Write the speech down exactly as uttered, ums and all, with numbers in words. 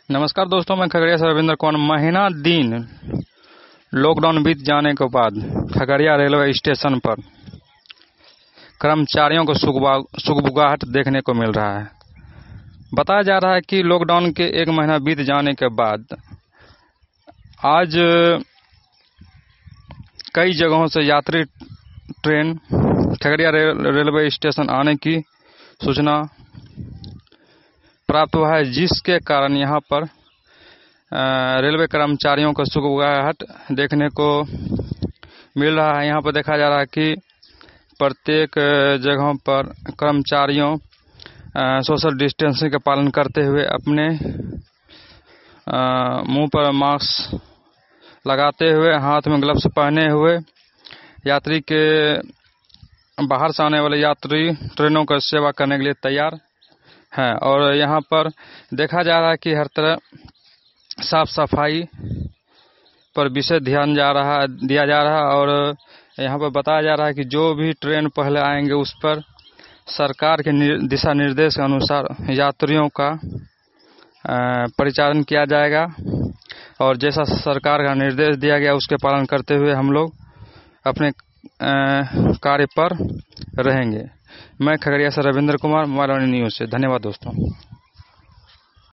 नमस्कार दोस्तों, मैं खगड़िया से रविंद्र कुमार। महीना दिन लॉकडाउन बीत जाने के बाद खगड़िया रेलवे स्टेशन पर कर्मचारियों को सुगबुगाहट देखने को मिल रहा है। बताया जा रहा है कि लॉकडाउन के एक महीना बीत जाने के बाद आज कई जगहों से यात्री ट्रेन खगड़िया रेलवे स्टेशन आने की सूचना प्राप्त हुआ है, जिसके कारण यहां पर रेलवे कर्मचारियों को सुगबुगाहट देखने को मिल रहा है। यहां पर देखा जा रहा है कि प्रत्येक जगहों पर कर्मचारियों सोशल डिस्टेंसिंग का पालन करते हुए अपने मुंह पर मास्क लगाते हुए, हाथ में ग्लव्स पहने हुए यात्री के बाहर से आने वाले यात्री ट्रेनों का सेवा करने के लिए तैयार हैं। और यहाँ पर देखा जा रहा है कि हर तरह साफ सफाई पर विशेष ध्यान जा रहा दिया जा रहा है। और यहाँ पर बताया जा रहा है कि जो भी ट्रेन पहले आएंगे उस पर सरकार के दिशा निर्देश के अनुसार यात्रियों का परिचालन किया जाएगा और जैसा सरकार का निर्देश दिया गया उसके पालन करते हुए हम लोग अपने कार्य पर रहेंगे। मैं खगड़िया से Ravindra Kumar, mobile one news से। धन्यवाद दोस्तों।